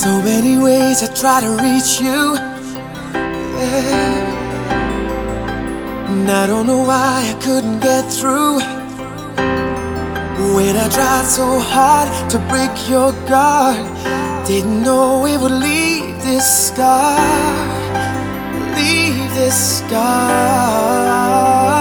So many ways I try to reach you, yeah. And I don't know why I couldn't get through. When I tried so hard to break your guard, didn't know it would leave this scar, leave this scar.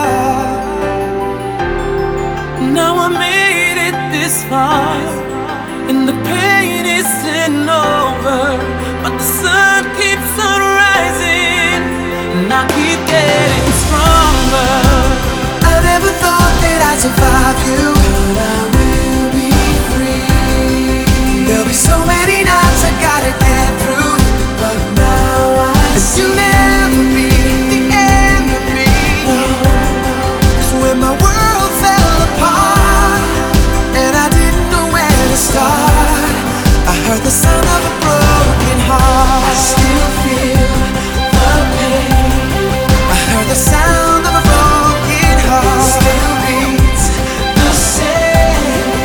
Now I made it this far, and the pain isn't over, but the sun keeps on rising, and I keep getting stronger. I never thought that I'd survive you, but I will be free. There'll be so many nights I gotta get through, but now I see you'll never be the end of me. 'Cause when my world fell apart and I didn't know where to start, I heard the sound of a broken heart. I still feel the pain. I heard the sound of a broken heart. It still beats the same.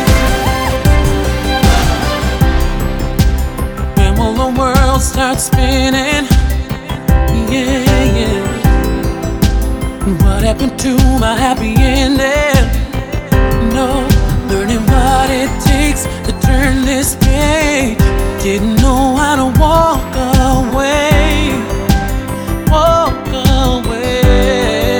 When will the world start spinning? Yeah, yeah. What happened to my happy ending? No, learning what it takes to turn this page. Didn't know how to walk away, walk away.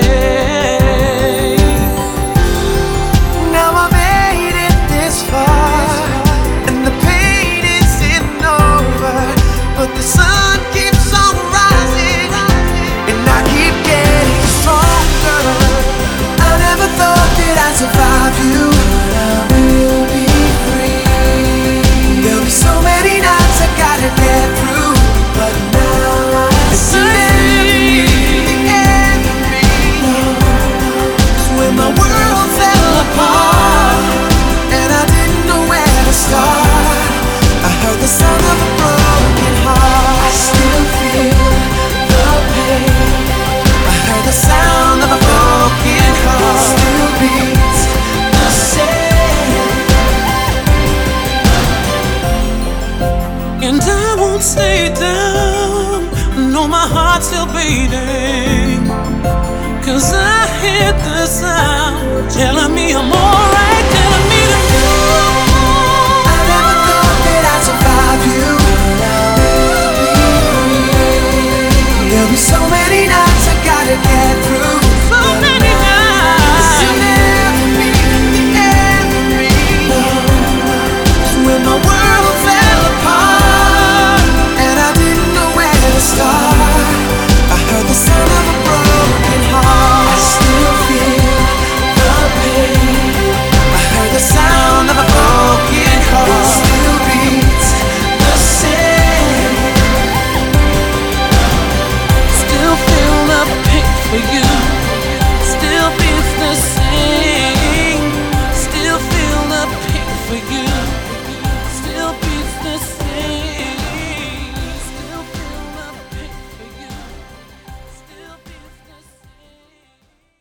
Now I made it this far, and the pain isn't over, but the sun keeps on rising, and I keep getting stronger. I never thought that I'd survive you, but I will be free. There'll be so many nights I gotta get through, but now I see the end of me. 'Cause when my world fell apart and I didn't know where to start, I heard the sound of a broken heart. I still feel the pain. I heard the sound of a broken heart. It still beats the same. And I won't stay down, no, my heart's still beating, 'cause I hear the sound telling me I'm on